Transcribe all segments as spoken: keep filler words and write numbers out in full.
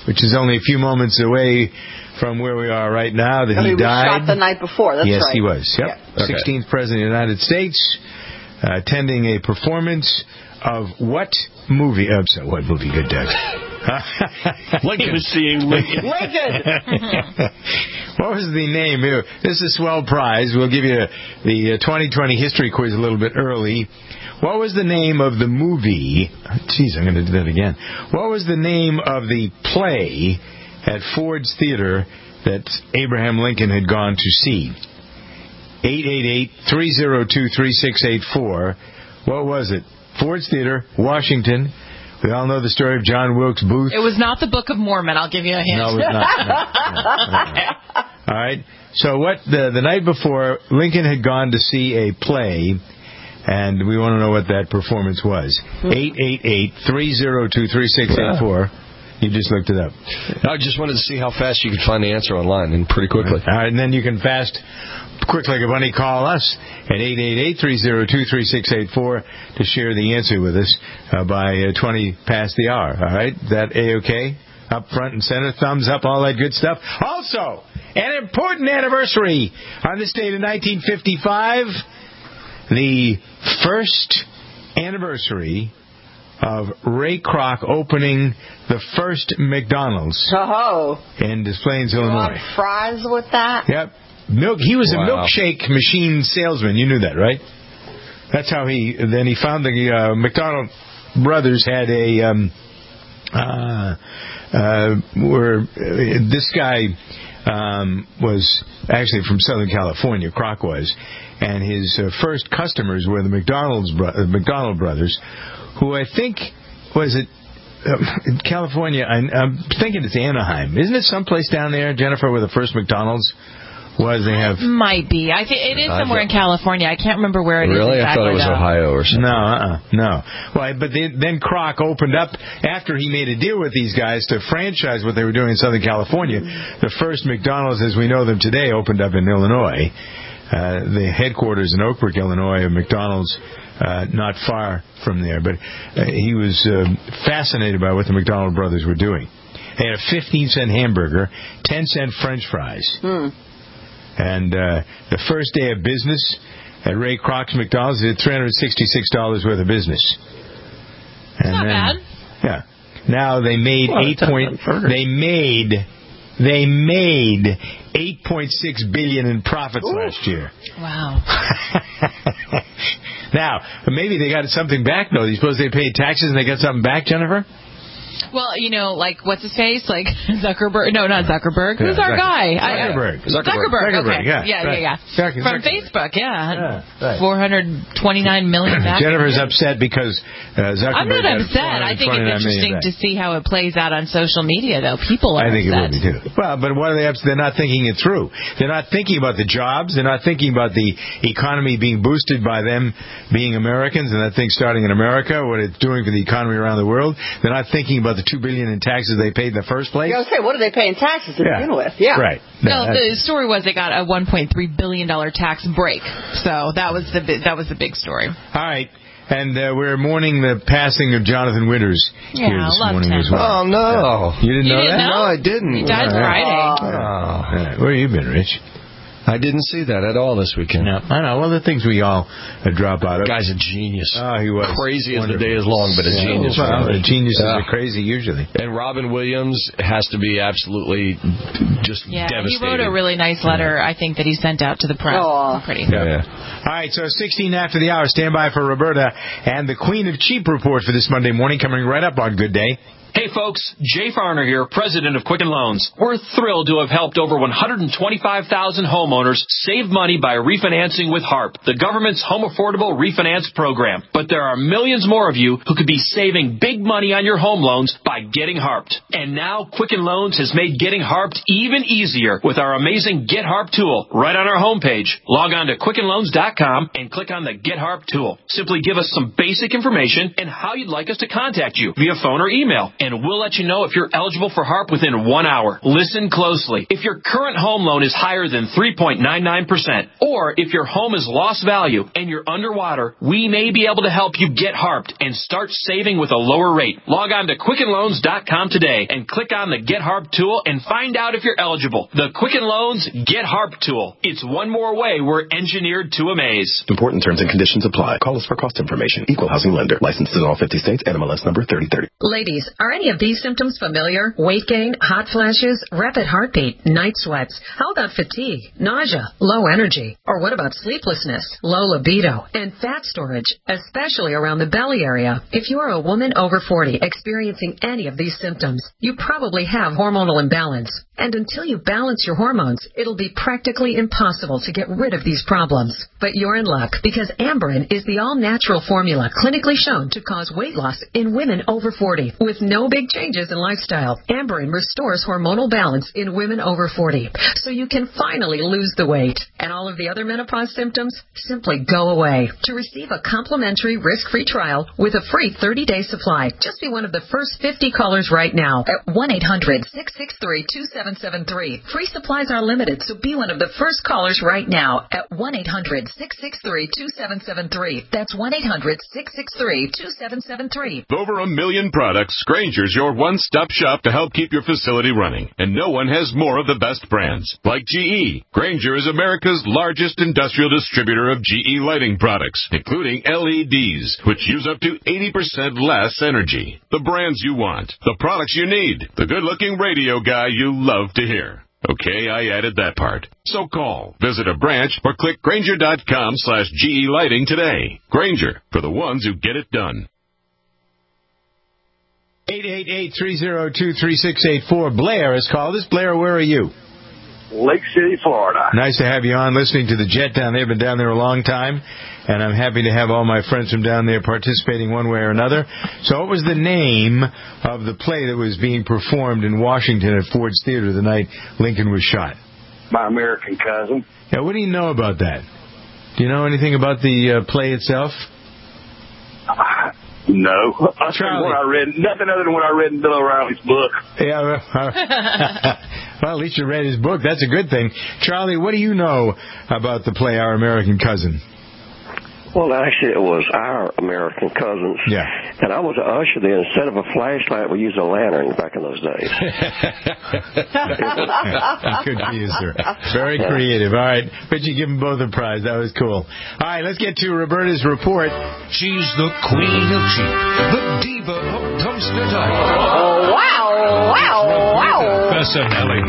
which is only a few moments away from where we are right now, that I mean, he died. He was shot the night before. That's yes, right. he was. Yep. Yeah. Okay. sixteenth President of the United States, uh, attending a performance of what movie? I'm sorry, what movie? Good, Doug. He was seeing Lincoln. What was the name? This is a swell prize. We'll give you the twenty twenty history quiz a little bit early. What was the name of the movie? Jeez, I'm going to do that again. What was the name of the play at Ford's Theater that Abraham Lincoln had gone to see? eight eight eight, three oh two, three six eight four. What was it? Ford's Theater, Washington. We all know the story of John Wilkes Booth. It was not the Book of Mormon. I'll give you a hint. No, it was not. No, no, no. All right. So what the the night before, Lincoln had gone to see a play, and we want to know what that performance was. eight eight eight, three oh two, three six eight four. You just looked it up. I just wanted to see how fast you could find the answer online, and pretty quickly. All right, and then you can fast, quick like a bunny, call us at eight eight eight, three oh two, three six eight four to share the answer with us uh, by uh, twenty past the hour. All right? Is that A-okay? Up front and center, thumbs up, all that good stuff. Also, an important anniversary on this date in nineteen fifty-five, the first anniversary of Ray Kroc opening the first McDonald's Oh. in Des Plaines, Illinois. Want fries with that? Yep. Milk. He was Wow. a milkshake machine salesman. You knew that, right? That's how he. Then he found the uh, McDonald brothers had a. Um, uh, uh, were uh, this guy um, was actually from Southern California. Kroc was, and his uh, first customers were the McDonald's bro- uh, McDonald brothers, who I think was it. Um, in California, I, I'm thinking it's Anaheim. Isn't it someplace down there, Jennifer, where the first McDonald's was? They have Might be. I think it is somewhere in California. I can't remember where it is Really? exactly. I thought it was though. Ohio or something. no, uh-uh, no. Well, but they, then Kroc opened up after he made a deal with these guys to franchise what they were doing in Southern California. The first McDonald's, as we know them today, opened up in Illinois. Uh, the headquarters in Oak Brook, Illinois, of McDonald's. Uh, not far from there, but uh, he was uh, fascinated by what the McDonald brothers were doing. They had a fifteen cent hamburger, ten cent French fries. Hmm. And uh, the first day of business at Ray Kroc's McDonald's, they did three hundred sixty-six dollars worth of business. And Not then, bad. Yeah. Now they made Well, eight that's point. not burgers. They made. They made eight point six billion in profits Ooh. last year. Wow. Now, maybe they got something back, though. You suppose they paid taxes and they got something back, Jennifer? Well, you know, like, what's his face? Like, Zuckerberg. No, not Zuckerberg. Who's Yeah, our Zucker- guy? I- Zuckerberg. Zuckerberg. Zuckerberg, Okay. yeah, Yeah, right. yeah, yeah. Zucker- From Zuckerberg. Facebook, yeah. Yeah, right. four hundred twenty-nine million back. Jennifer's upset because uh, Zuckerberg I'm not got upset. I think it's four hundred twenty-nine million interesting back. to see how it plays out on social media, though. People are I think upset. it will be too. Well, but what are they upset? They're not thinking it through. They're not thinking about the jobs. They're not thinking about the economy being boosted by them being Americans and that thing starting in America, what it's doing for the economy around the world. They're not thinking about the two billion in taxes they paid in the first place. I was say, what are they paying taxes to Yeah. begin with? Yeah. Right. No, No, the story was they got a one point three billion dollars tax break. So that was the bi- that was the big story. All right. And uh, we're mourning the passing of Jonathan Winters Yeah, here this loved morning him. as well. Oh, no. You didn't You know didn't that? know? No, I didn't. He died All right. Friday. Oh. All right. Where have you been, Rich? I didn't see that at all this weekend. No, I know. Well, the things we all uh, drop out of. Guy's a genius. Oh, he was. Crazy as the Wonderful. day is long, but a Yeah. genius. Well, the geniuses Yeah. are crazy usually. And Robin Williams has to be absolutely just Yeah, he devastated. wrote a really nice letter, I think, that he sent out to the press. Aw. Pretty. Yeah. All right, so sixteen after the hour. Stand by for Roberta and the Queen of Cheap report for this Monday morning, coming right up on Good Day. Hey folks, Jay Farner here, president of Quicken Loans. We're thrilled to have helped over one hundred twenty-five thousand homeowners save money by refinancing with HARP, the government's home affordable refinance program. But there are millions more of you who could be saving big money on your home loans by getting HARPed. And now Quicken Loans has made getting HARPed even easier with our amazing Get HARP tool right on our homepage. Log on to quicken loans dot com and click on the Get HARP tool. Simply give us some basic information and how you'd like us to contact you via phone or email. And we'll let you know if you're eligible for HARP within one hour. Listen closely. If your current home loan is higher than three point nine nine percent. Or if your home has lost value and you're underwater, we may be able to help you get HARPed and start saving with a lower rate. Log on to quicken loans dot com today and click on the Get HARP tool and find out if you're eligible. The Quicken Loans Get HARP tool. It's one more way we're engineered to amaze. Important terms and conditions apply. Call us for cost information. Equal housing lender. Licensed in all fifty states. N M L S number thirty thirty. Ladies, are any of these symptoms familiar? Weight gain, hot flashes, rapid heartbeat, night sweats. How about fatigue, nausea, low energy? Or what about sleeplessness, low libido, and fat storage, especially around the belly area? If you are a woman over forty experiencing any of these symptoms, you probably have hormonal imbalance. And until you balance your hormones, it'll be practically impossible to get rid of these problems. But you're in luck, because Amberen is the all-natural formula clinically shown to cause weight loss in women over forty. With no big changes in lifestyle, Amberen restores hormonal balance in women over forty, so you can finally lose the weight. And all of the other menopause symptoms simply go away. To receive a complimentary risk-free trial with a free thirty-day supply, just be one of the first fifty callers right now at one eight hundred, six six three, two seven seven three. Free supplies are limited, so be one of the first callers right now at one eight hundred, six six three, two seven seven three. That's one eight hundred, six six three, two seven seven three. Over a million products, Grainger's your one-stop shop to help keep your facility running. And no one has more of the best brands. Like G E. Grainger is America's largest industrial distributor of G E lighting products, including L E Ds, which use up to eighty percent less energy. The brands you want, the products you need, the good-looking radio guy you love to hear. Okay, I added that part. So call, visit a branch, or click Grainger.com slash GE Lighting today. Grainger, for the ones who get it done. eight eight eight, three oh two, three six eight four. Blair has called us. Blair, where are you? Lake City, Florida. Nice to have you on, listening to the Jet down there. Been down there a long time, and I'm happy to have all my friends from down there participating one way or another. So what was the name of the play that was being performed in Washington at Ford's Theater the night Lincoln was shot? My American Cousin. Yeah, what do you know about that? Do you know anything about the uh, play itself? Uh, no. I Charlie. What I read, nothing other than what I read in Bill O'Reilly's book. Yeah, well, well, at least you read his book. That's a good thing. Charlie, what do you know about the play Our American Cousin? Well, actually, it was Our American Cousins. Yeah. And I was an usher then. Instead of a flashlight, we used a lantern back in those days. Good for you, sir. Very creative. All right. Bet you give them both a prize. That was cool. All right, let's get to Roberta's report. She's the queen of cheap, the diva of dumpster diving. Oh, wow, wow, wow. Bessinelli.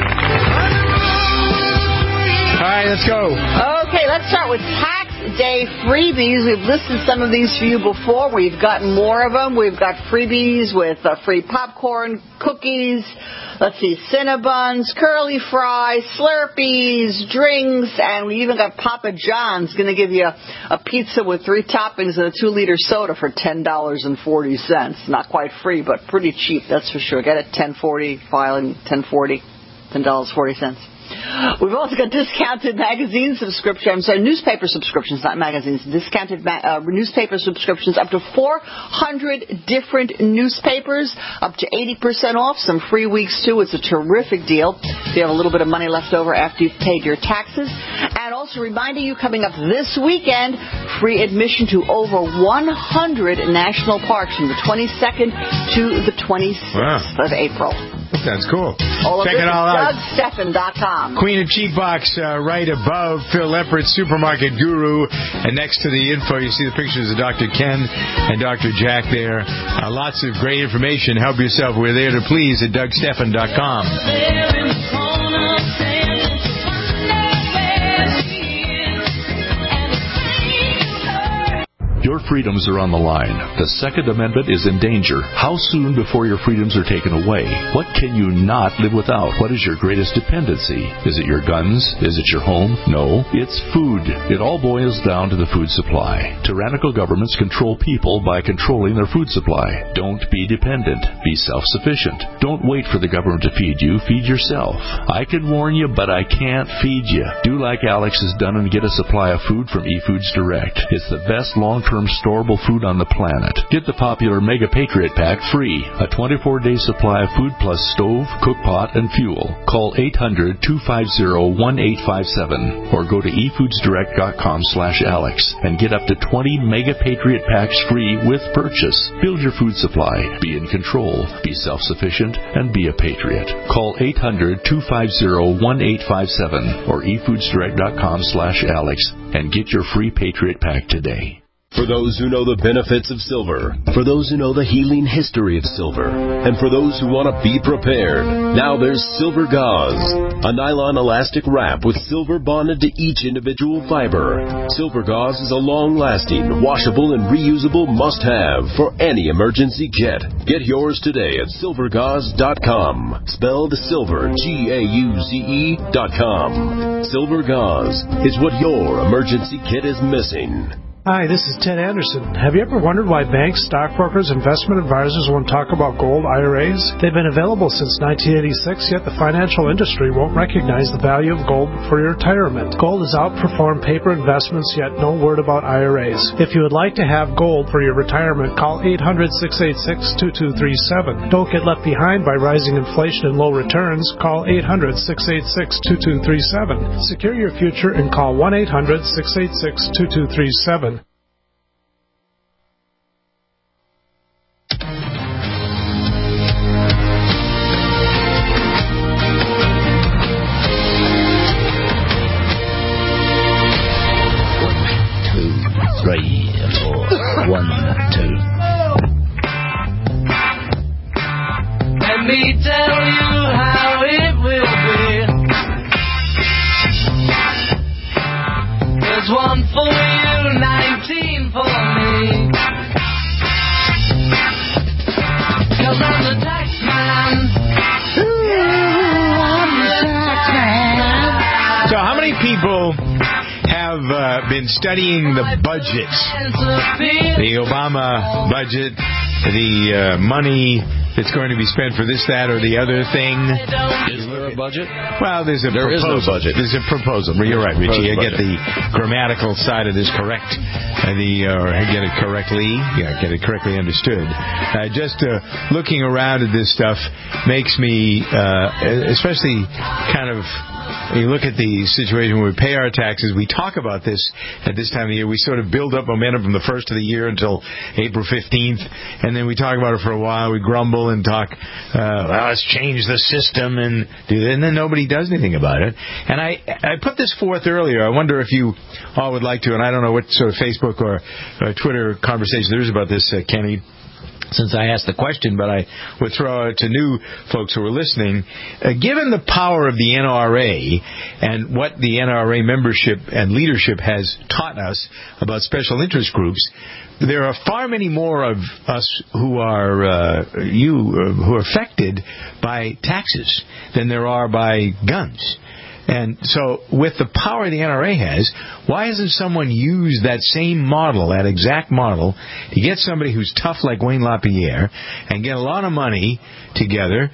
All right, let's go. Okay, let's start with tax day freebies. We've listed some of these for you before. We've gotten more of them. We've got freebies with uh, free popcorn, cookies, let's see, Cinnabons, curly fries, Slurpees, drinks, and we even got Papa John's going to give you a, a pizza with three toppings and a two-liter soda for ten dollars and forty cents. Not quite free, but pretty cheap, that's for sure. Get it, ten forty, filing ten forty, ten dollars and forty cents. We've also got discounted magazine subscriptions, I'm sorry, newspaper subscriptions, not magazines, discounted ma- uh, newspaper subscriptions, up to four hundred different newspapers, up to eighty percent off, some free weeks too. It's a terrific deal if you have a little bit of money left over after you've paid your taxes. And also reminding you, coming up this weekend, free admission to over one hundred national parks from the twenty-second to the twenty-sixth wow. of April. That's cool. All Check of it all out. Doug Stephan dot com. Queen of Cheap Box uh, right above Phil Leppert, Supermarket Guru. And next to the info, you see the pictures of Doctor Ken and Doctor Jack there. Uh, lots of great information. Help yourself. We're there to please at Doug Stephan dot com. Your freedoms are on the line. The Second Amendment is in danger. How soon before your freedoms are taken away? What can you not live without? What is your greatest dependency? Is it your guns? Is it your home? No, it's food. It all boils down to the food supply. Tyrannical governments control people by controlling their food supply. Don't be dependent. Be self-sufficient. Don't wait for the government to feed you. Feed yourself. I can warn you, but I can't feed you. Do like Alex has done and get a supply of food from eFoods Direct. It's the best long-term storable food on the planet. Get the popular Mega Patriot Pack free, a twenty-four day supply of food plus stove, cook pot, and fuel. Call eight hundred, two five zero, one eight five seven or go to e foods direct dot com slash alex and get up to twenty Mega Patriot Packs free with purchase. Build your food supply, be in control, be self-sufficient, and be a patriot. Call eight hundred, two five zero, one eight five seven or e foods direct dot com slash alex and get your free Patriot Pack today. For those who know the benefits of silver, for those who know the healing history of silver, and for those who want to be prepared, now there's Silver Gauze, a nylon elastic wrap with silver bonded to each individual fiber. Silver Gauze is a long-lasting, washable, and reusable must-have for any emergency kit. Get yours today at silver gauze dot com, spelled silver, G A U Z E dot com. Silver Gauze is what your emergency kit is missing. Hi, this is Ted Anderson. Have you ever wondered why banks, stockbrokers, investment advisors won't talk about gold I R As? They've been available since nineteen eighty-six, yet the financial industry won't recognize the value of gold for your retirement. Gold has outperformed paper investments, yet no word about I R As. If you would like to have gold for your retirement, call eight hundred, six eight six, two two three seven. Don't get left behind by rising inflation and low returns. Call eight hundred, six eight six, two two three seven. Secure your future and call one eight hundred, six eight six, two two three seven. Three, four, one, two. Let me tell you how it will be. There's one for you, nineteen for me. 'Cause I'm the tax man. Ooh, I'm the tax man. So how many people have uh, been studying the budgets, the Obama budget, the uh, money that's going to be spent for this, that, or the other thing? Is there a budget? Well, there's a there proposal. Is no budget. There's a proposal. You're right, Richie. You get the grammatical side of this correct, uh, the or uh, get it correctly, yeah, get it correctly understood. Uh, just uh, looking around at this stuff makes me, uh, especially kind of. You look at the situation where we pay our taxes. We talk about this at this time of the year. We sort of build up momentum from the first of the year until April fifteenth, and then we talk about it for a while. We grumble and talk, uh, well, let's change the system and do that, and then nobody does anything about it. And I, I put this forth earlier. I wonder if you all would like to, and I don't know what sort of Facebook or uh, Twitter conversation there is about this, uh, Kenny, since I asked the question, but I would throw it to new folks who are listening. Uh, given the power of the N R A and what the N R A membership and leadership has taught us about special interest groups, there are far many more of us who are uh, you uh, who are affected by taxes than there are by guns. And so, with the power the N R A has, why hasn't someone used that same model, that exact model, to get somebody who's tough like Wayne LaPierre and get a lot of money together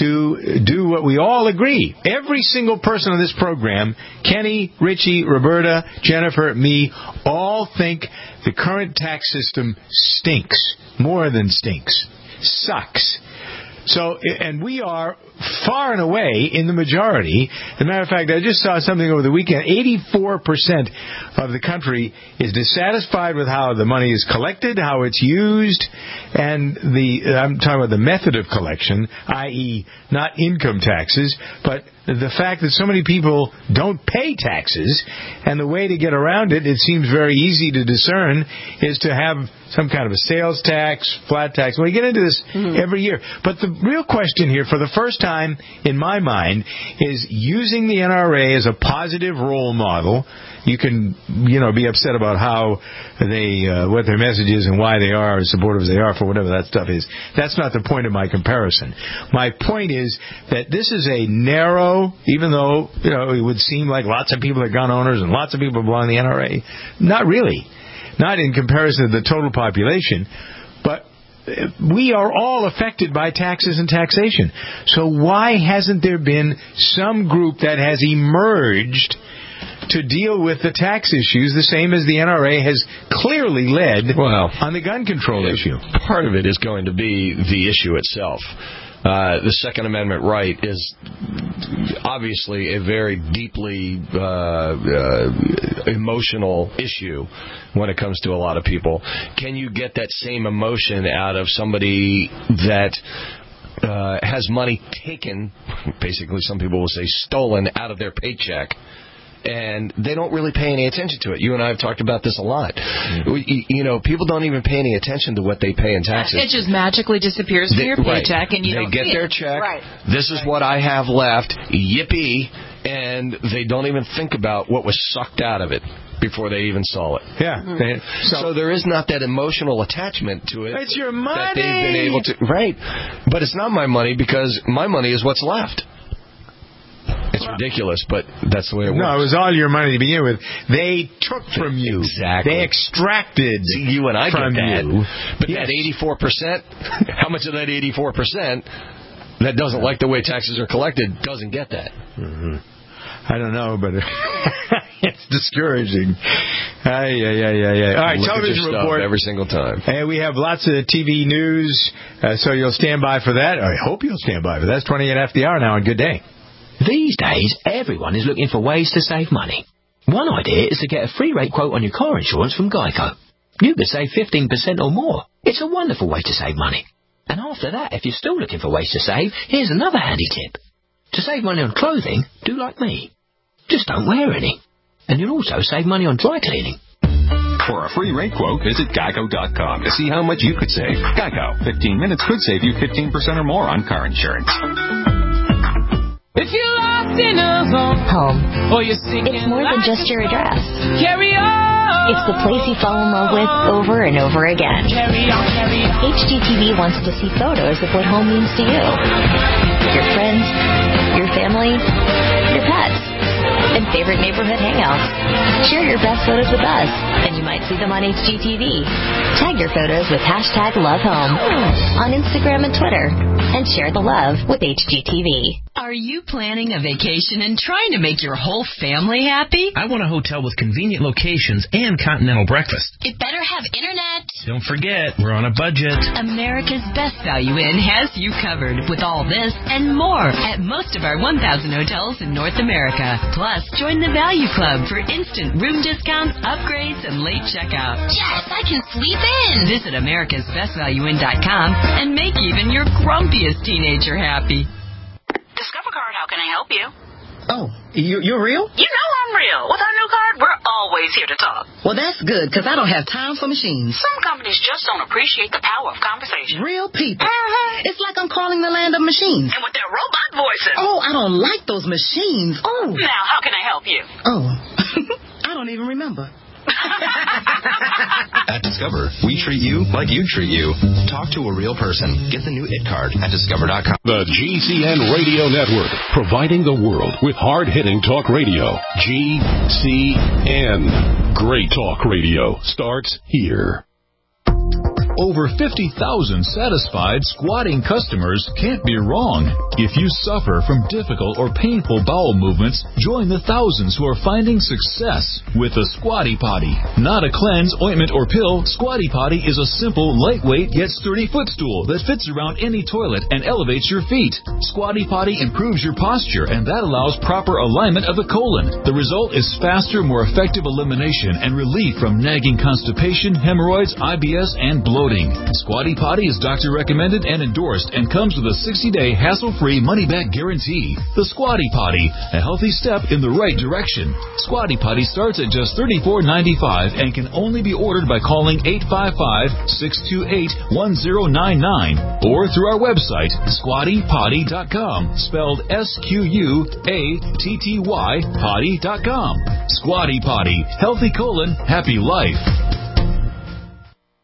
to do what we all agree? Every single person on this program, Kenny, Richie, Roberta, Jennifer, me, all think the current tax system stinks. More than stinks. Sucks. So, and we are far and away in the majority. As a matter of fact, I just saw something over the weekend. eighty-four percent of the country is dissatisfied with how the money is collected, how it's used, and the, I'm talking about the method of collection, that is not income taxes, but the fact that so many people don't pay taxes, and the way to get around it, it seems very easy to discern, is to have some kind of a sales tax, flat tax. We get into this mm-hmm. every year. But the real question here, for the first time in my mind, is using the N R A as a positive role model. You can, you know, be upset about how they, uh, what their message is and why they are as supportive as they are for whatever that stuff is. That's not the point of my comparison. My point is that this is a narrow, even though, you know, it would seem like lots of people are gun owners and lots of people belong to the N R A. Not really. Not in comparison to the total population. But we are all affected by taxes and taxation. So why hasn't there been some group that has emerged to deal with the tax issues the same as the N R A has clearly led well, on the gun control issue. Part of it is going to be the issue itself. Uh, the Second Amendment right is obviously a very deeply uh, uh, emotional issue when it comes to a lot of people. Can you get that same emotion out of somebody that uh, has money taken, basically some people will say stolen, out of their paycheck? And they don't really pay any attention to it. You and I have talked about this a lot. Mm-hmm. We, you know, people don't even pay any attention to what they pay in taxes. It just magically disappears from they, your right. paycheck, and you they don't get see their it. check. Right. This is what I have left. Yippee! And they don't even think about what was sucked out of it before they even saw it. Yeah. Mm-hmm. They, so, so there is not that emotional attachment to it. It's your money. That they've been able to. Right. But it's not my money because my money is what's left. It's ridiculous, but that's the way it works. No, it was all your money to begin with. They took from you. Exactly. They extracted See, you and I from get that. you. But yes. that eighty-four percent, how much of that eighty-four percent that doesn't like the way taxes are collected doesn't get that? Mm-hmm. I don't know, but it's discouraging. Ay, ay, ay, ay, ay. All right, Look television at your report. Stuff every single time. And we have lots of T V news, uh, so you'll stand by for that. I hope you'll stand by for that. That's twenty-eight after the hour now, and good day. These days, everyone is looking for ways to save money. One idea is to get a free rate quote on your car insurance from Geico. You could save fifteen percent or more. It's a wonderful way to save money. And after that, if you're still looking for ways to save, here's another handy tip. To save money on clothing, do like me. Just don't wear any. And you'll also save money on dry cleaning. For a free rate quote, visit geico dot com to see how much you could save. Geico. fifteen minutes could save you fifteen percent or more on car insurance. If you're lost in a home, home. Or you're seeking it's more than just your address. Carry on. It's the place you fall in love with over and over again. Carry on, carry on. H G T V wants to see photos of what home means to you. Your friends, your family, your pets, and favorite neighborhood hangouts. Share your best photos with us, and you might see them on H G T V. Tag your photos with hashtag LoveHome on Instagram and Twitter, and share the love with H G T V. Are you planning a vacation and trying to make your whole family happy? I want a hotel with convenient locations and continental breakfast. It better have internet. Don't forget, we're on a budget. America's Best Value Inn has you covered with all this and more at most of our one thousand hotels in North America. Plus, join the Value Club for instant room discounts, upgrades, and late checkout. Yes, I can sleep in. Visit americas best value inn dot com and make even your grumpiest teenager happy. Discover Card, how can I help you? Oh, you, you're real? You know I'm real. With our new card, we're always here to talk. Well, that's good, because I don't have time for machines. Some companies just don't appreciate the power of conversation. Real people. Uh-huh. It's like I'm calling the land of machines. And with their robot voices. Oh, I don't like those machines. Oh. Now, how can I help you? Oh, I don't even remember. At Discover, we treat you like you treat you. Talk to a real person. Get the new I T card at discover dot com. The G C N Radio Network, providing the world with hard-hitting talk radio. G C N. Great talk radio starts here. Over fifty thousand satisfied squatting customers can't be wrong. If you suffer from difficult or painful bowel movements, join the thousands who are finding success with the Squatty Potty. Not a cleanse, ointment, or pill, Squatty Potty is a simple, lightweight, yet sturdy footstool that fits around any toilet and elevates your feet. Squatty Potty improves your posture, and that allows proper alignment of the colon. The result is faster, more effective elimination and relief from nagging constipation, hemorrhoids, I B S, and bloating. Squatty Potty is doctor recommended and endorsed and comes with a sixty-day hassle-free money-back guarantee. The Squatty Potty, a healthy step in the right direction. Squatty Potty starts at just thirty-four ninety-five and can only be ordered by calling eight five five, six two eight, one zero nine nine or through our website, squatty potty dot com, spelled S Q U A T T Y potty dot com. Squatty Potty, healthy colon, happy life.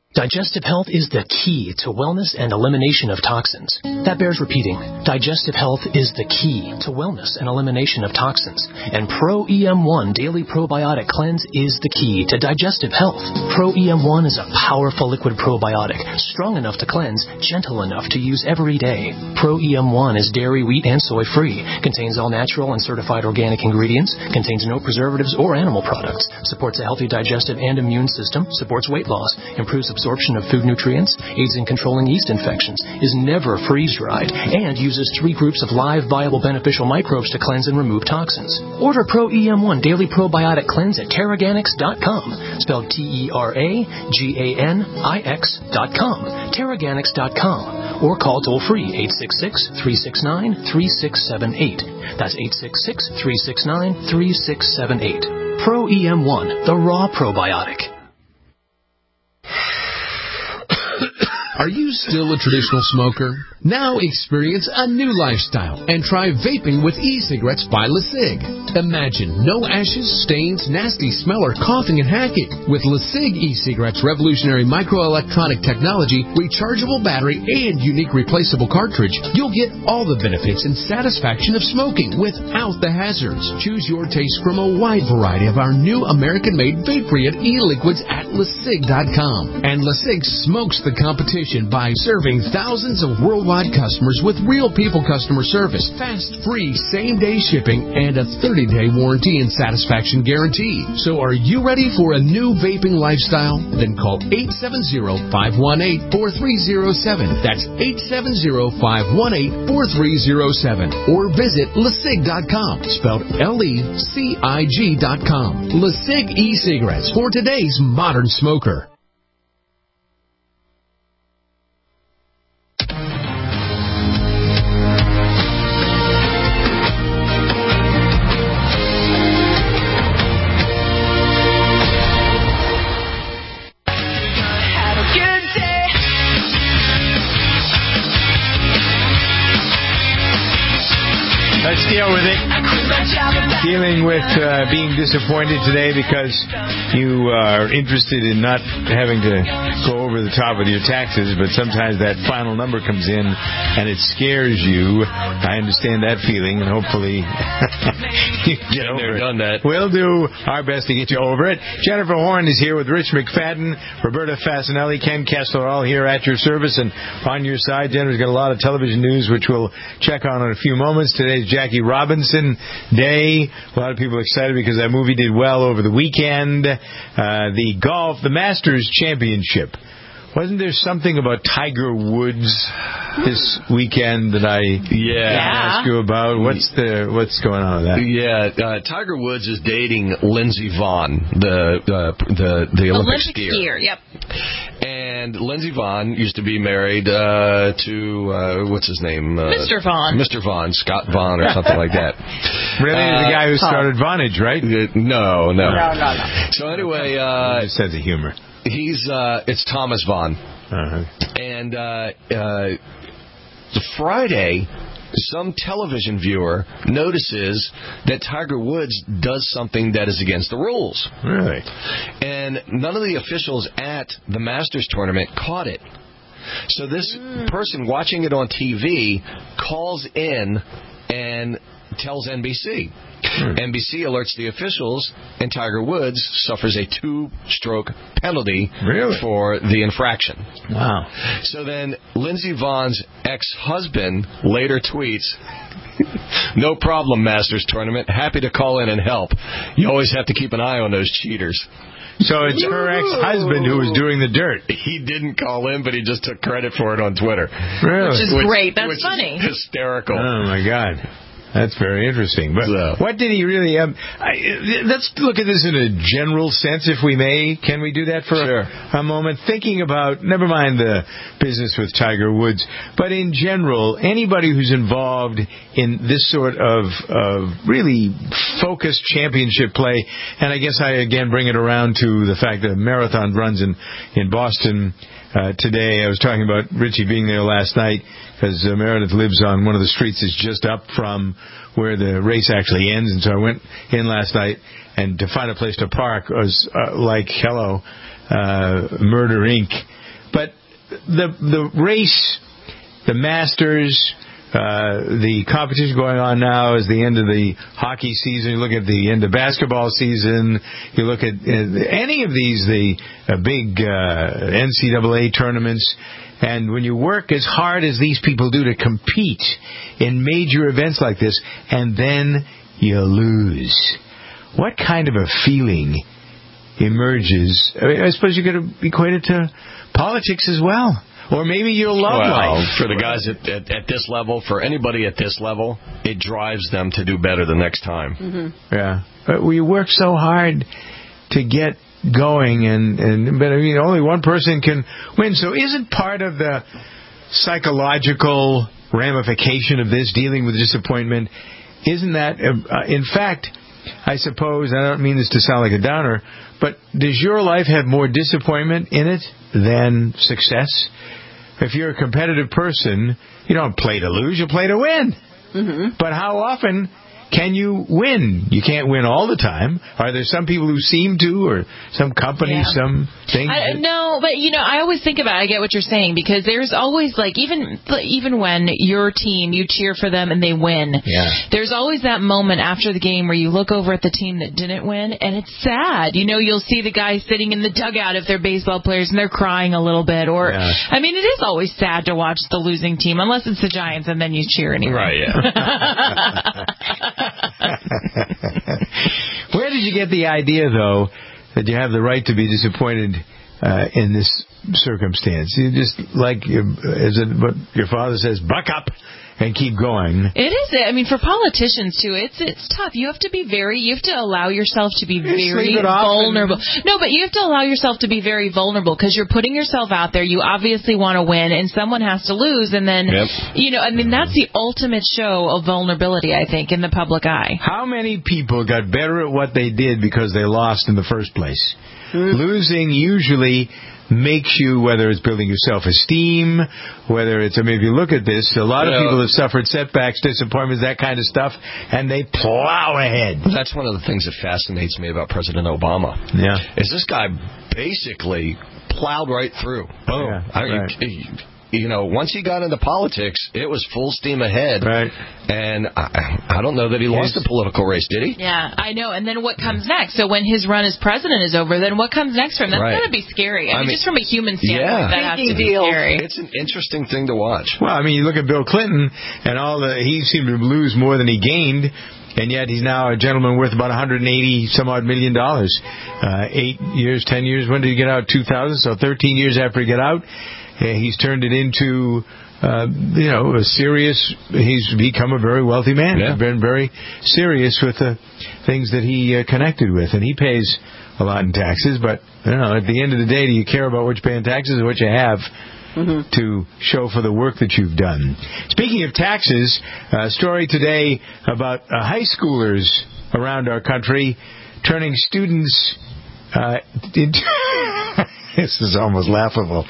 Digestive health is the key to wellness and elimination of toxins. That bears repeating. Digestive health is the key to wellness and elimination of toxins. And Pro E M one Daily Probiotic Cleanse is the key to digestive health. Pro E M one is a powerful liquid probiotic, strong enough to cleanse, gentle enough to use every day. Pro E M one is dairy, wheat, and soy free, contains all natural and certified organic ingredients, contains no preservatives or animal products, supports a healthy digestive and immune system, supports weight loss, improves absorption of food nutrients, aids in controlling yeast infections, is never freeze-dried, and uses three groups of live, viable, beneficial microbes to cleanse and remove toxins. Order Pro E M one Daily Probiotic Cleanse at Terraganics dot com, spelled T E R A G A N I X dot com, Terraganics dot com, or call toll-free eight six six, three six nine, three six seven eight. That's eight six six, three six nine, three six seven eight. Pro E M one, the raw probiotic. Are you still a traditional smoker? Now experience a new lifestyle and try vaping with e-cigarettes by LeSig. Imagine no ashes, stains, nasty smell, or coughing and hacking. With LeSig e-cigarettes' revolutionary microelectronic technology, rechargeable battery, and unique replaceable cartridge, you'll get all the benefits and satisfaction of smoking without the hazards. Choose your taste from a wide variety of our new American-made vape-free e-liquids at LeSig dot com. And LeSig smokes the competition by serving thousands of worldwide customers with real people customer service, fast, free, same-day shipping, and a thirty-day warranty and satisfaction guarantee. So are you ready for a new vaping lifestyle? Then call eight seven zero, five one eight, four three zero seven. That's eight seven zero, five one eight, four three zero seven. Or visit LeSig dot com, spelled L E C I G dot com. LeSig e-cigarettes for today's modern smoker. Let's deal with it. Dealing with uh, being disappointed today because you are interested in not having to go over the top with your taxes, but sometimes that final number comes in and it scares you. I understand that feeling, and hopefully you get Been over there, it. done that. We'll do our best to get you over it. Jennifer Horn is here with Rich McFadden, Roberta Fasanelli, Ken Kessler, all here at your service and on your side. Jennifer's got a lot of television news, which we'll check on in a few moments. Today's Jackie Robinson Day. A lot of people are excited because that movie did well over the weekend. Uh, the golf, the Masters Championship. Wasn't there something about Tiger Woods this weekend that I yeah. asked you about? What's the what's going on with that? Yeah, uh, Tiger Woods is dating Lindsey Vonn, the uh, the the Olympic, Olympic skier. skier. Yep. And Lindsey Vonn used to be married uh, to uh, what's his name? Uh, Mister Vonn. Mister Vonn, Scott Vonn, or something like that. Really, uh, the guy who started Vonage, right? Uh, no, no, No, no, no. So anyway, uh, just sense of humor. He's uh, it's Thomas Vonn, uh-huh. and uh, uh, Friday, some television viewer notices that Tiger Woods does something that is against the rules. Really? And none of the officials at the Masters tournament caught it. So this person watching it on T V calls in and tells N B C. Hmm. N B C alerts the officials, and Tiger Woods suffers a two-stroke penalty really? for the infraction. Wow. So then Lindsey Vonn's ex-husband later tweets, "No problem, Masters Tournament. Happy to call in and help. You always have to keep an eye on those cheaters." So it's her ex-husband who was doing the dirt. He didn't call in, but he just took credit for it on Twitter. Really? Which is which, great. That's which funny. Is hysterical. Oh, my God. That's very interesting. But so. What did he really... Um, I, let's look at this in a general sense, if we may. Can we do that for sure. a, a moment? Thinking about, never mind the business with Tiger Woods, but in general, anybody who's involved in this sort of, of really focused championship play, and I guess I again bring it around to the fact that marathon runs in, in Boston uh, today. I was talking about Richie being there last night, because uh, Meredith lives on one of the streets that's just up from where the race actually ends. And so I went in last night, and to find a place to park was uh, like, hello, uh, Murder, Incorporated. But the the race, the Masters, uh, the competition going on now is the end of the hockey season. You look at the end of basketball season. You look at uh, any of these, the uh, big uh, N C double A tournaments. And when you work as hard as these people do to compete in major events like this, and then you lose, what kind of a feeling emerges? I mean, I suppose you could equate it to politics as well. Or maybe your love well, life. For the guys at, at, at this level, for anybody at this level, it drives them to do better the next time. Mm-hmm. Yeah. But we work so hard to get going, and, and but I mean, only one person can win. So isn't part of the psychological ramification of this, dealing with disappointment, isn't that, uh, in fact, I suppose, I don't mean this to sound like a downer, but does your life have more disappointment in it than success? If you're a competitive person, you don't play to lose, you play to win. Mm-hmm. But how often can you win? You can't win all the time. Are there some people who seem to, or some companies, Yeah. some things? I, no, but you know, I always think about it. I get what you're saying, because there's always, like, even even when your team, you cheer for them and they win. Yeah. There's always that moment after the game where you look over at the team that didn't win, and it's sad. You know, you'll see the guys sitting in the dugout if they're baseball players and they're crying a little bit. Or, Yeah. I mean, it is always sad to watch the losing team, unless it's the Giants, and then you cheer anyway. Right, yeah. Where did you get the idea, though, that you have the right to be disappointed uh, in this circumstance? You just, like, is it what your father says, buck up and keep going. It is. I mean, for politicians too, it's it's tough. You have to be very. You have to allow yourself to be very sleep it off vulnerable. No, but you have to allow yourself to be very vulnerable, because you're putting yourself out there. You obviously want to win, and someone has to lose, and then Yep. you know. I mean, that's the ultimate show of vulnerability, I think, in the public eye. How many people got better at what they did because they lost in the first place? Mm. Losing usually makes you, whether it's building your self-esteem, whether it's, I mean, if you look at this, a lot of Yeah. people have suffered setbacks, disappointments, that kind of stuff, and they plow ahead. That's one of the things that fascinates me about President Obama. Yeah. Is this guy basically plowed right through. Boom. Yeah, I mean, right. he- you know, once he got into politics, it was full steam ahead. Right. And I, I don't know that he lost the political race, did he? Yeah, I know. And then what comes next? So when his run as president is over, then what comes next for him? That's Right. going to be scary. I, I mean, mean, just from a human standpoint, yeah. that has to be scary. It's an interesting thing to watch. Well, I mean, you look at Bill Clinton, and all the he seemed to lose more than he gained, and yet he's now a gentleman worth about one hundred eighty some odd million dollars. Uh, eight years, ten years. When did he get out? two thousand. So thirteen years after he got out, uh, he's turned it into, uh, you know, a serious. He's become a very wealthy man. Yeah. He's been very serious with the things that he uh, connected with, and he pays a lot in taxes. But you know, at the end of the day, do you care about what you pay in taxes or what you have Mm-hmm. to show for the work that you've done? Speaking of taxes, a story today about uh, high schoolers around our country turning students uh, into... This is almost laughable.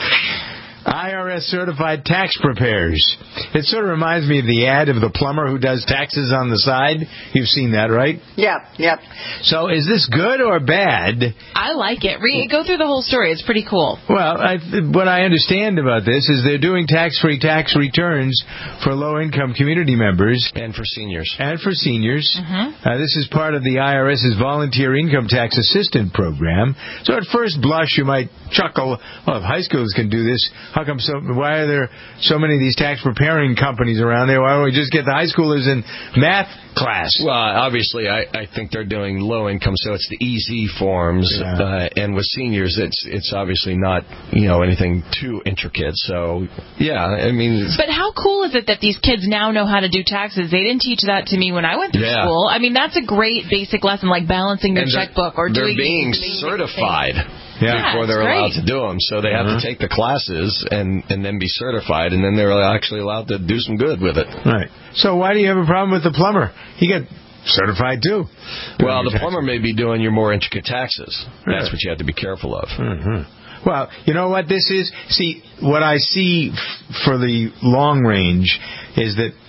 I R S certified tax preparers. It sort of reminds me of the ad of the plumber who does taxes on the side. You've seen that, right? Yep, yep. So is this good or bad? I like it. Re- go through the whole story. It's pretty cool. Well, I, what I understand about this is they're doing tax-free tax returns for low-income community members. And for seniors. And for seniors. Mm-hmm. Uh, this is part of the I R S's Volunteer Income Tax Assistant Program. So at first blush, you might chuckle, well, if high schoolers can do this, how come so, why are there so many of these tax preparing companies around there? Why don't we just get the high schoolers in math class? Well, obviously, I, I think they're doing low income, so it's the easy forms. Yeah. Uh, and with seniors, it's it's obviously not, you know, anything too intricate. So, yeah, I mean... But how cool is it that these kids now know how to do taxes? They didn't teach that to me when I went through Yeah. school. I mean, that's a great basic lesson, like balancing your And they're- checkbook or they're doing being these certified. Yeah. Before it's they're great. allowed to do them. So they have Uh-huh. to take the classes and, and then be certified, and then they're actually allowed to do some good with it. Right. So why do you have a problem with the plumber? He got certified, too. Well, the plumber may be doing your more intricate taxes. That's Right. what you have to be careful of. Mm-hmm. Well, you know what this is? See, what I see f- for the long range is that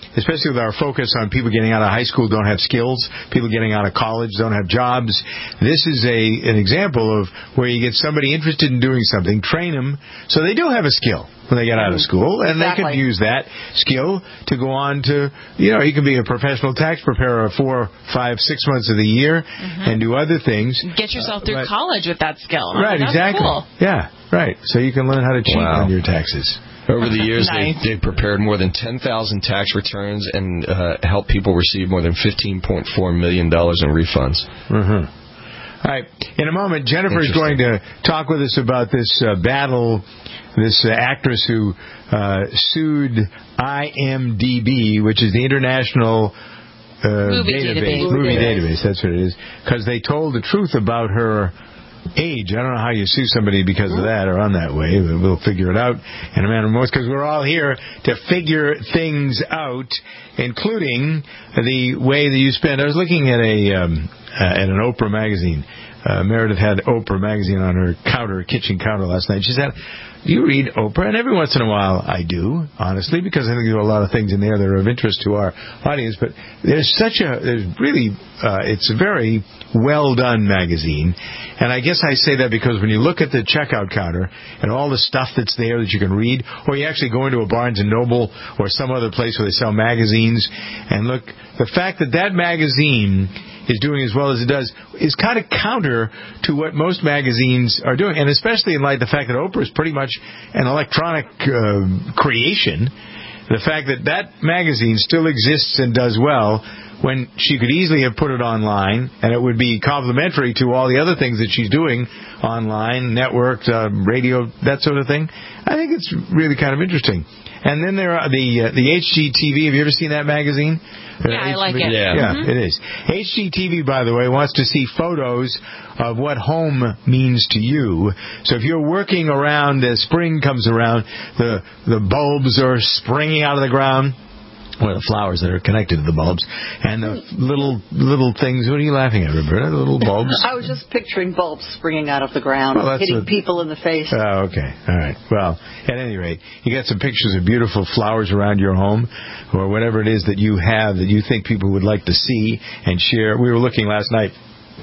especially with our focus on people getting out of high school don't have skills, people getting out of college don't have jobs. This is a an example of where you get somebody interested in doing something, train them so they do have a skill when they get out of school, and Exactly. they can use that skill to go on to, you know, you can be a professional tax preparer four, five, six months of the year Mm-hmm. and do other things. Get yourself through Uh, right. college with that skill. Right, That's exactly. Cool. Yeah, right. So you can learn how to cheat Wow. on your taxes. Over the years, Nice. they've, they've prepared more than ten thousand tax returns and uh, helped people receive more than fifteen point four million dollars in refunds. Mm-hmm. All right. In a moment, Jennifer is going to talk with us about this uh, battle, this uh, actress who uh, sued I M D B, which is the International uh, Movie database, database. movie database. That's what it is. Because they told the truth about her age. I don't know how you sue somebody because of that or on that way. We'll figure it out in a manner of most, because we're all here to figure things out, including the way that you spend. I was looking at a um, uh, at an Oprah magazine. Uh, Meredith had Oprah magazine on her counter, kitchen counter last night. She said, "Do you read Oprah?" And every once in a while I do, honestly, because I think there are a lot of things in there that are of interest to our audience. But there's such a, there's really, uh, it's a very well done magazine. And I guess I say that because when you look at the checkout counter and all the stuff that's there that you can read, or you actually go into a Barnes and Noble or some other place where they sell magazines and look, the fact that that magazine is doing as well as it does is kind of counter to what most magazines are doing, and especially in light of the fact that Oprah is pretty much an electronic uh, creation. The fact that that magazine still exists and does well when she could easily have put it online, and it would be complementary to all the other things that she's doing online, network, uh, radio, that sort of thing. I think it's really kind of interesting. And then there are the uh, the H G T V. Have you ever seen that magazine? Yeah, I like it. Yeah, Yeah. it is. H G T V, by the way, wants to see photos of what home means to you. So if you're working around, as spring comes around, the the bulbs are springing out of the ground, or the flowers that are connected to the bulbs, and the little little things. What are you laughing at, Roberta? The little bulbs? I was just picturing bulbs springing out of the ground, Well, that's hitting what- people in the face. Oh, okay. All right. Well, at any rate, you got some pictures of beautiful flowers around your home, or whatever it is that you have that you think people would like to see and share. We were looking last night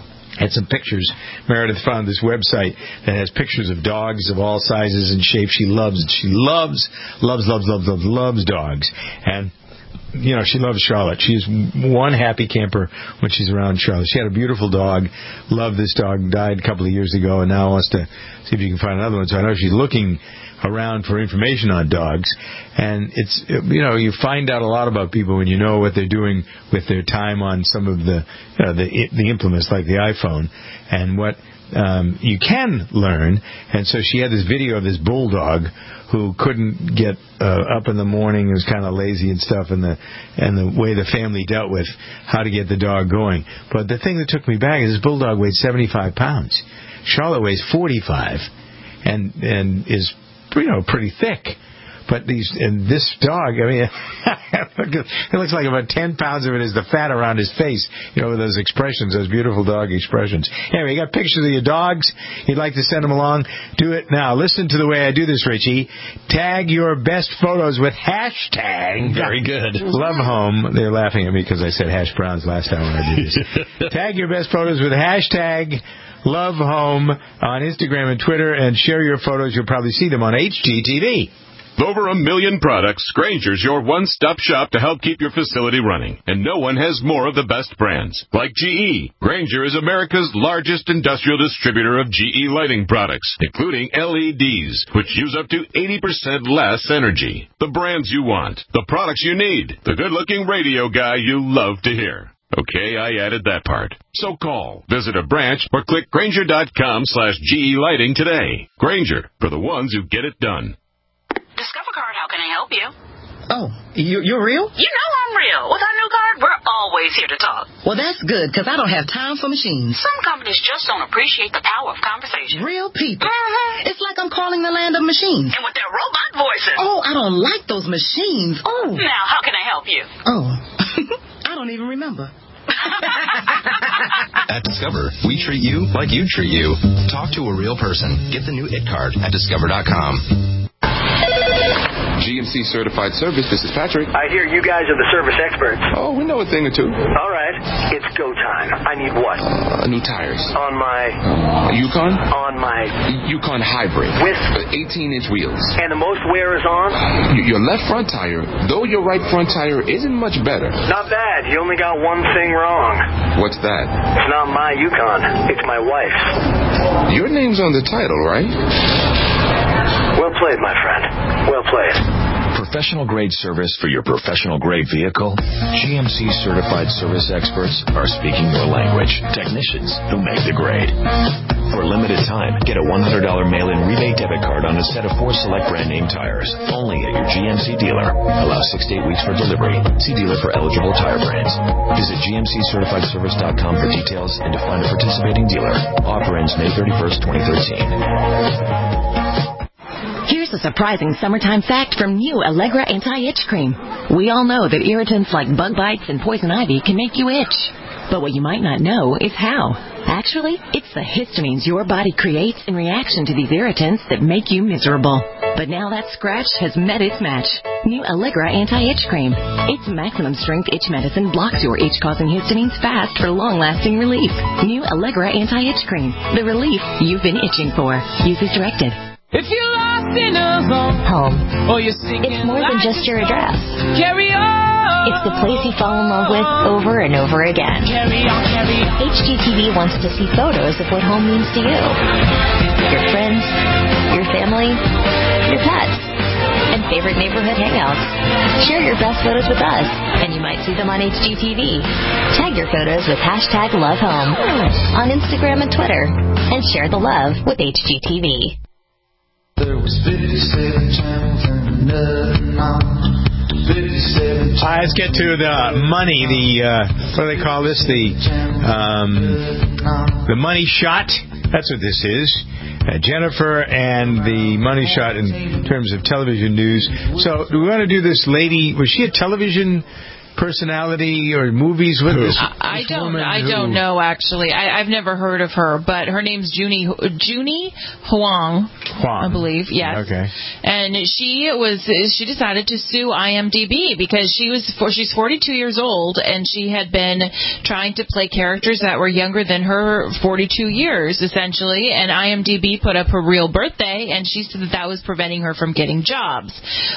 at some pictures. Meredith found this website that has pictures of dogs of all sizes and shapes. She loves, she loves, loves, loves, loves, loves, loves dogs. And you know, she loves Charlotte. She's one happy camper when she's around Charlotte. She had a beautiful dog. Loved this dog. Died a couple of years ago, and now wants to see if you can find another one. So I know she's looking around for information on dogs. And it's, you know, you find out a lot about people when you know what they're doing with their time on some of the uh, the the implements like the iPhone, and what um, you can learn. And so she had this video of this bulldog who couldn't get uh, up in the morning, was kind of lazy and stuff, and the and the way the family dealt with how to get the dog going. But the thing that took me back is this bulldog weighed seventy-five pounds. Charlotte weighs forty-five, and and is, you know, pretty thick. But these and this dog, I mean, it looks like about ten pounds of it is the fat around his face. You know, with those expressions, those beautiful dog expressions. Anyway, you got pictures of your dogs. You'd like to send them along? Do it now. Listen to the way I do this, Richie. Tag your best photos with hashtag. Very good. Love home. They're laughing at me because I said hash browns last time when I did this. Tag your best photos with hashtag Love Home on Instagram and Twitter, and share your photos. You'll probably see them on H G T V. With over a million products, Grainger's your one-stop shop to help keep your facility running. And no one has more of the best brands. Like G E. Grainger is America's largest industrial distributor of G E lighting products, including L E Ds, which use up to eighty percent less energy. The brands you want. The products you need. The good-looking radio guy you love to hear. Okay, I added that part. So call, visit a branch, or click Grainger.com slash GE Lighting today. Grainger, for the ones who get it done. Discover Card, how can I help you? Oh, you, you're real? You know I'm real. With our new card, we're always here to talk. Well, that's good, because I don't have time for machines. Some companies just don't appreciate the power of conversation. Real people. Mm-hmm. It's like I'm calling the land of machines. And with their robot voices. Oh, I don't like those machines. Oh. Now, how can I help you? Oh, I don't even remember. At Discover, we treat you like you treat you. Talk to a real person. Get the new It Card at Discover dot com. G M C Certified Service. This is Patrick. I hear you guys are the service experts. Oh, we know a thing or two. All right. It's go time. I need what? Uh, new tires. On my... Uh, Yukon? On my... Yukon Hybrid. With? eighteen-inch wheels. And the most wear is on? Y- your left front tire, though your right front tire isn't much better. Not bad. You only got one thing wrong. What's that? It's not my Yukon. It's my wife's. Your name's on the title, right? Well played, my friend. Well played. Professional grade service for your professional grade vehicle? G M C certified service experts are speaking your language. Technicians who make the grade. For a limited time, get a one hundred dollars mail-in rebate debit card on a set of four select brand name tires. Only at your G M C dealer. Allow six to eight weeks for delivery. See dealer for eligible tire brands. Visit G M C certified service dot com for details and to find a participating dealer. Offer ends May thirty-first, twenty thirteen. Here's a surprising summertime fact from new Allegra Anti-Itch Cream. We all know that irritants like bug bites and poison ivy can make you itch. But what you might not know is how. Actually, it's the histamines your body creates in reaction to these irritants that make you miserable. But now that scratch has met its match. New Allegra Anti-Itch Cream. Its maximum strength itch medicine blocks your itch-causing histamines fast for long-lasting relief. New Allegra Anti-Itch Cream. The relief you've been itching for. Use as directed. If you're lost in a zone, Home. or you're singing It's more than like just your address. carry on. It's the place you fall in love with over and over again. Carry on, carry on. H G T V wants to see photos of what home means to you. Your friends, your family, your pets, and favorite neighborhood hangouts. Share your best photos with us, and you might see them on H G T V. Tag your photos with hashtag LoveHome on Instagram and Twitter, and share the love with H G T V. There was fifty-seven channels and nothing on. fifty-seven Uh, let's get to the money. The uh, what do they call this? The um, the money shot. That's what this is. Uh, Jennifer and the money shot in terms of television news. So, do we want to do this lady? Was she a television personality or movies with this? I, I this don't. woman I who- don't know actually. I, I've never heard of her, but her name's Junie Junie Huang, Huang. I believe. Yes. Okay. And she was. She decided to sue I M D B because she was. For, she's forty-two years old, and she had been trying to play characters that were younger than her forty-two years, essentially. And I M D B put up her real birthday, and she said that that was preventing her from getting jobs.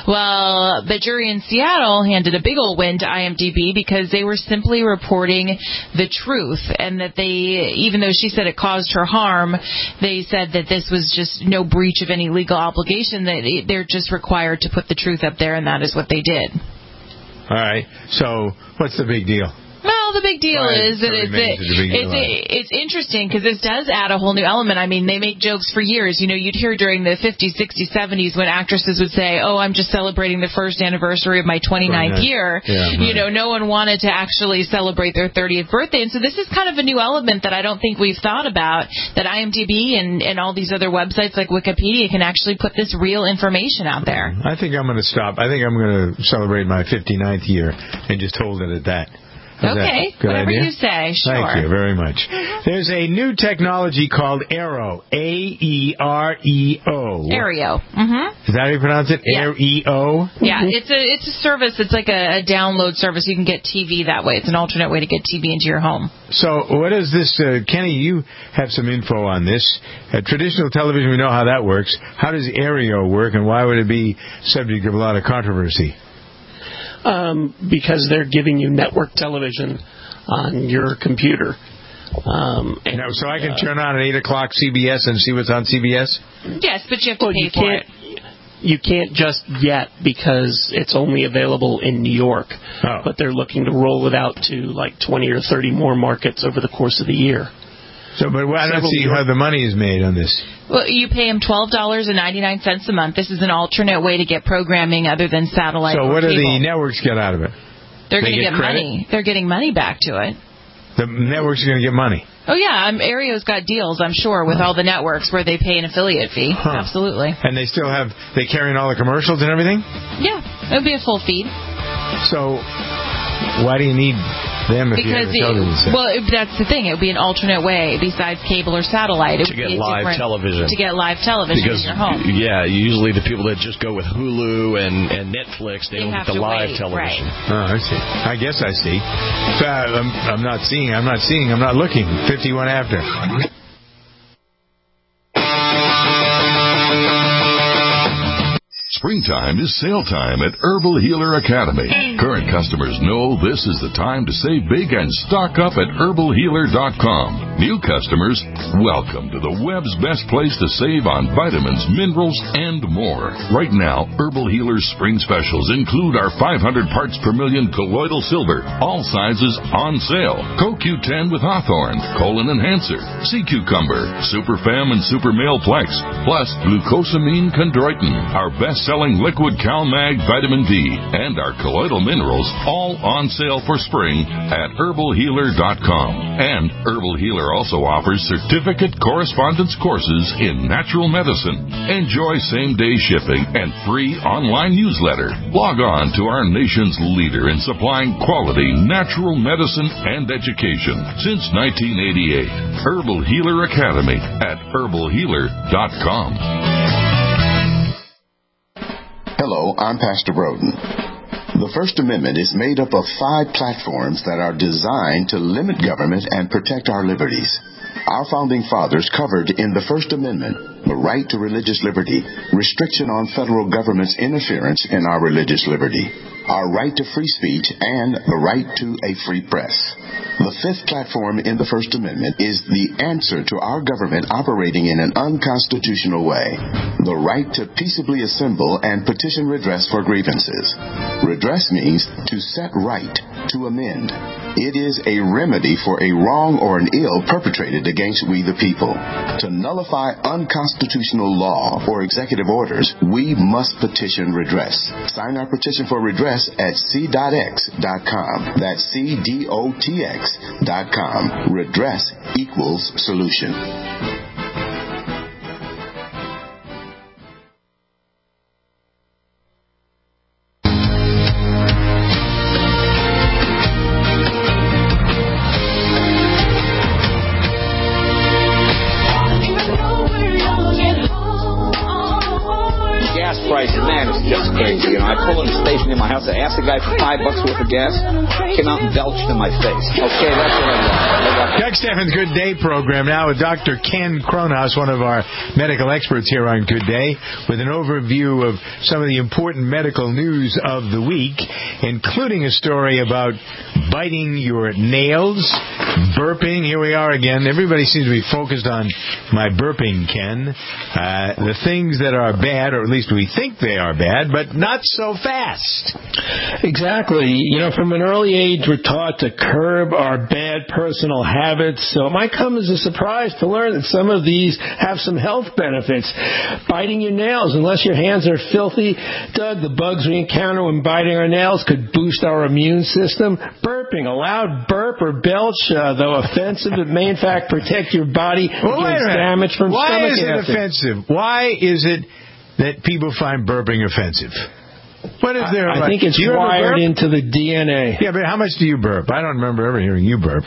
Well, the jury in Seattle handed a big old win to I M D B because they were simply reporting the truth, and that they, even though she said it caused her harm, they said that this was just no breach of any legal obligation, that they're just required to put the truth up there, and that is what they did. All right. So, what's the big deal? Well, the big deal Right, is that so it's remains a, as a big deal, it's a, it's interesting because this does add a whole new element. I mean, they make jokes for years. You know, you'd hear during the fifties, sixties, seventies when actresses would say, "Oh, I'm just celebrating the first anniversary of my twenty-ninth year." Yeah, you right. know, no one wanted to actually celebrate their thirtieth birthday, and so this is kind of a new element that I don't think we've thought about. That I M D B and and all these other websites like Wikipedia can actually put this real information out there. I think I'm going to stop. I think I'm going to celebrate my fifty-ninth year and just hold it at that. How's Okay, that? Good whatever idea? you say, sure. Thank you very much. There's a new technology called Aero. A E R E O. Aereo. Mm-hmm. Is that how you pronounce it? Yeah. Aereo? Yeah, it's a it's a service. It's like a, a download service. You can get T V that way. It's an alternate way to get T V into your home. So what is this? Uh, Kenny, you have some info on this. Uh, traditional television, we know how that works. How does Aereo work, and why would it be subject of a lot of controversy? Um, because they're giving you network television on your computer. Um, and, now, so I can uh, turn on at eight o'clock C B S and see what's on C B S? Yes, but you have to well, pay you for can't, it. You can't just yet because it's only available in New York. Oh. But they're looking to roll it out to like twenty or thirty more markets over the course of the year. So, but well, let's Several see New how York- the money is made on this. Well, you pay them twelve dollars and ninety-nine cents a month. This is an alternate way to get programming other than satellite So or what do cable. the networks get out of it? They're They going to get get credit? money. They're getting money back to it. The networks are going to get money. Oh, yeah. Um, Aereo's got deals, I'm sure, with all the networks where they pay an affiliate fee. Huh. Absolutely. And they still have, they carrying all the commercials and everything? Yeah. It would be a full feed. So why do you need them if because you have a television it, set. well, it, that's the thing. It would be an alternate way besides cable or satellite. It To would get be a live different- television. To get live television Because, in your home. yeah, usually the people that just go with Hulu and, and Netflix, they, They don't have get the to live wait, television. Oh, I see. I guess I see. So, I'm, I'm not seeing. I'm not seeing. I'm not looking. fifty-one after. Springtime is sale time at Herbal Healer Academy. Current customers know this is the time to save big and stock up at herbal healer dot com. New customers, welcome to the web's best place to save on vitamins, minerals, and more. Right now, Herbal Healer's spring specials include our five hundred parts per million colloidal silver, all sizes on sale. Co Q ten with Hawthorne, Colon Enhancer, Sea Cucumber, Super Fem and Super Male Plex, plus glucosamine chondroitin, our best-selling liquid CalMag vitamin D, and our colloidal minerals, all on sale for spring at herbal healer dot com. And Herbal Healer also offers certificate correspondence courses in natural medicine. Enjoy same-day shipping and free online newsletter. Log on to our nation's leader in supplying quality natural medicine and education since nineteen eighty-eight. Herbal Healer Academy at herbal healer dot com. Hello, I'm Pastor Broden. The First Amendment is made up of five platforms that are designed to limit government and protect our liberties. Our founding fathers covered in the First Amendment the right to religious liberty, restriction on federal government's interference in our religious liberty, our right to free speech, and the right to a free press. The fifth platform in the First Amendment is the answer to our government operating in an unconstitutional way, the right to peaceably assemble and petition redress for grievances. Redress means to set right, to amend. It is a remedy for a wrong or an ill perpetrated against we the people. To nullify unconstitutional law or executive orders, we must petition redress. Sign our petition for redress at c dot x dot com. That's C D O T X dot com. Redress equals solution. Prices, man, it's just crazy. You know, I pull in a station in my house, I ask the guy for five bucks worth of gas, came out and belched in my face. Okay, that's what I got. Chuck Steffens' Good Day program now with Doctor Ken Cronhaus, one of our medical experts here on Good Day, with an overview of some of the important medical news of the week, including a story about biting your nails, burping. Here we are again. Everybody seems to be focused on my burping, Ken. Uh, the things that are bad, or at least we think they are bad, but not so fast. Exactly. You know, from an early age, we're taught to curb our bad personal habits. So it might come as a surprise to learn that some of these have some health benefits. Biting your nails, unless your hands are filthy, Doug, the bugs we encounter when biting our nails could boost our immune system. Burping, a loud burp or belch, uh, though offensive, it may in fact protect your body well, against damage from Why stomach is it acid. offensive? Why is it that people find burping offensive? What is there? I, I think it's wired into the D N A. Yeah, but how much do you burp? I don't remember ever hearing you burp.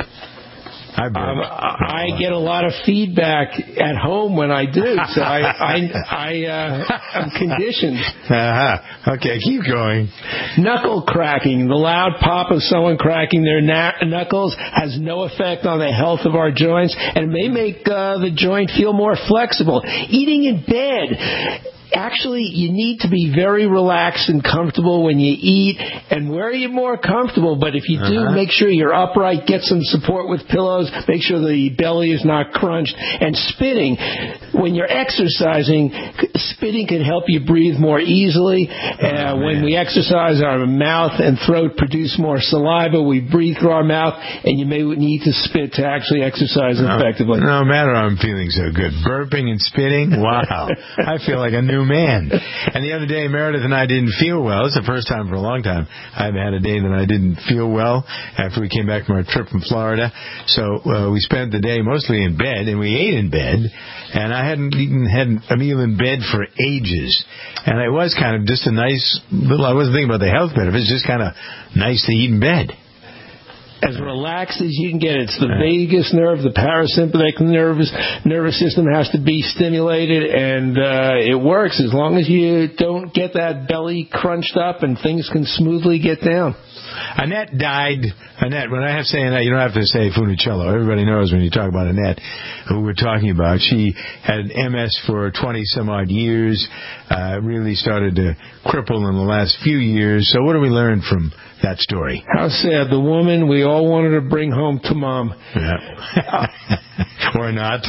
I burp. Um, I get a lot of feedback at home when I do, so I, I, I, uh, I'm conditioned. Uh-huh. Okay, keep going. Knuckle cracking. The loud pop of someone cracking their na- knuckles has no effect on the health of our joints and may make uh, the joint feel more flexible. Eating in bed. Actually, you need to be very relaxed and comfortable when you eat. And where are you more comfortable? But if you do, uh-huh. make sure you're upright. Get some support with pillows. Make sure the belly is not crunched. And spitting. When you're exercising, spitting can help you breathe more easily. Uh, oh, when we exercise, our mouth and throat produce more saliva. We breathe through our mouth, and you may need to spit to actually exercise no, effectively. No matter I'm feeling so good. Burping and spitting? Wow. I feel like a new man. And the other day, Meredith and I didn't feel well. It's the first time for a long time I've had a day that I didn't feel well after we came back from our trip from Florida. So uh, we spent the day mostly in bed, and we ate in bed. And I hadn't eaten had a meal in bed for ages. And it was kind of just a nice little, I wasn't thinking about the health benefits, just kind of nice to eat in bed. as relaxed as you can get. It's the vagus nerve, the parasympathetic nervous nervous system has to be stimulated, and uh, it works as long as you don't get that belly crunched up and things can smoothly get down. Annette died. Annette, when I have to say Annette, you don't have to say Funicello. Everybody knows when you talk about Annette who we're talking about. She had M S for twenty-some-odd years, uh, really started to cripple in the last few years. So what do we learn from that story? How sad. The woman we all wanted to bring home to Mom. Yeah. Or not.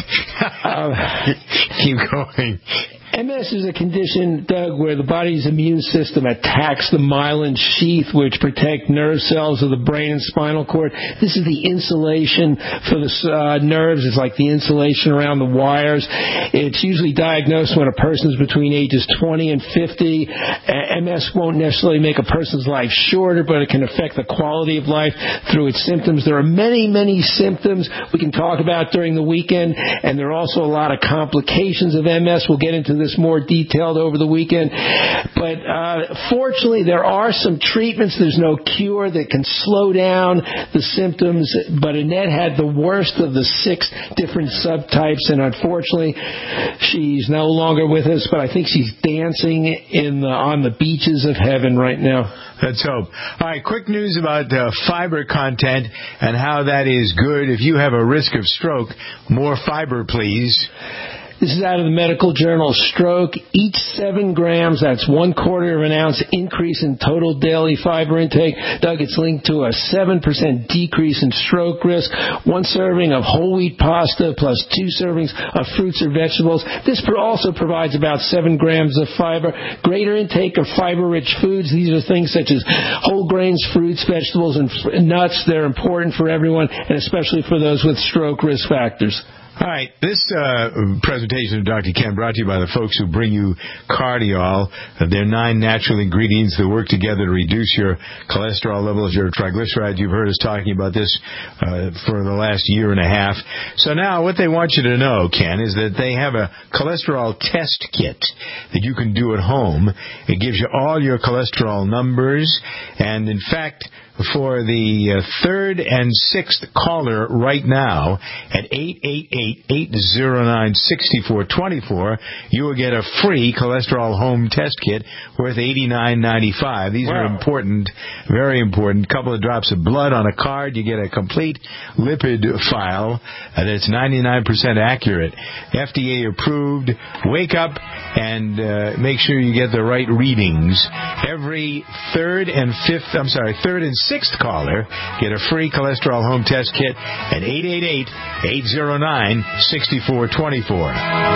uh, Keep going. M S is a condition, Doug, where the body's immune system attacks the myelin sheath, which protect nerve cells of the brain and spinal cord. This is the insulation for the uh, nerves. It's like the insulation around the wires. It's usually diagnosed when a person's between ages twenty and fifty. M S won't necessarily make a person's life shorter, but it can affect the quality of life through its symptoms. There are many, many symptoms we can talk about during the weekend, and there are also a lot of complications of M S. We'll get into this more detailed over the weekend. But uh, fortunately, there are some treatments. There's no cure that can slow down the symptoms. But Annette had the worst of the six different subtypes, and unfortunately, she's no longer with us. But I think she's dancing in the, on the beaches of heaven right now. Let's hope. All right, quick news about uh, fiber content and how that is good. If you have a risk of stroke, more fiber, please. This is out of the medical journal Stroke. Each seven grams, that's one quarter of an ounce increase in total daily fiber intake. Doug, it's linked to a seven percent decrease in stroke risk. One serving of whole wheat pasta plus two servings of fruits or vegetables. This also provides about seven grams of fiber. Greater intake of fiber-rich foods. These are things such as whole grains, fruits, vegetables, and nuts. They're important for everyone, and especially for those with stroke risk factors. All right, this uh, presentation of Doctor Ken brought to you by the folks who bring you Cardiol. Uh, they're nine natural ingredients that work together to reduce your cholesterol levels, your triglycerides. You've heard us talking about this uh, for the last year and a half. So now what they want you to know, Ken, is that they have a cholesterol test kit that you can do at home. It gives you all your cholesterol numbers, and in fact, for the uh, third and sixth caller right now at eight eight eight, eight zero nine, six four two four, you will get a free cholesterol home test kit worth eighty-nine ninety-five. These wow. are important, very important. A couple of drops of blood on a card. You get a complete lipid file uh, that's ninety-nine percent accurate. F D A approved. Wake up and uh, make sure you get the right readings. Every third and fifth, I'm sorry, third and sixth caller get a free cholesterol home test kit at eight eight eight, eight zero nine, six four two four.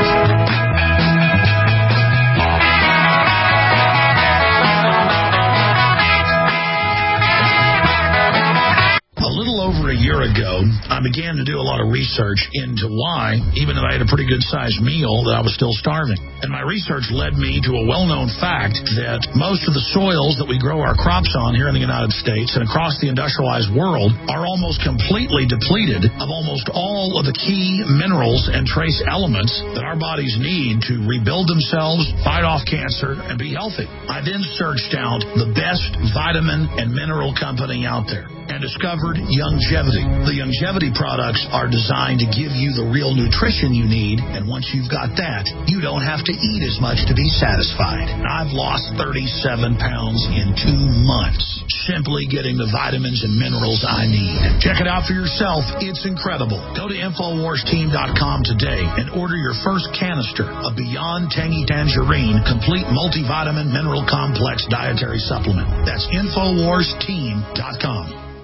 Over a year ago, I began to do a lot of research into why, even though I had a pretty good-sized meal, that I was still starving. And my research led me to a well-known fact that most of the soils that we grow our crops on here in the United States and across the industrialized world are almost completely depleted of almost all of the key minerals and trace elements that our bodies need to rebuild themselves, fight off cancer, and be healthy. I then searched out the best vitamin and mineral company out there and discovered Youngevity. The Youngevity products are designed to give you the real nutrition you need, and once you've got that, you don't have to eat as much to be satisfied. I've lost thirty-seven pounds in two months, simply getting the vitamins and minerals I need. Check it out for yourself. It's incredible. Go to Infowars Team dot com today and order your first canister of Beyond Tangy Tangerine Complete Multivitamin Mineral Complex Dietary Supplement. That's Infowars Team dot com.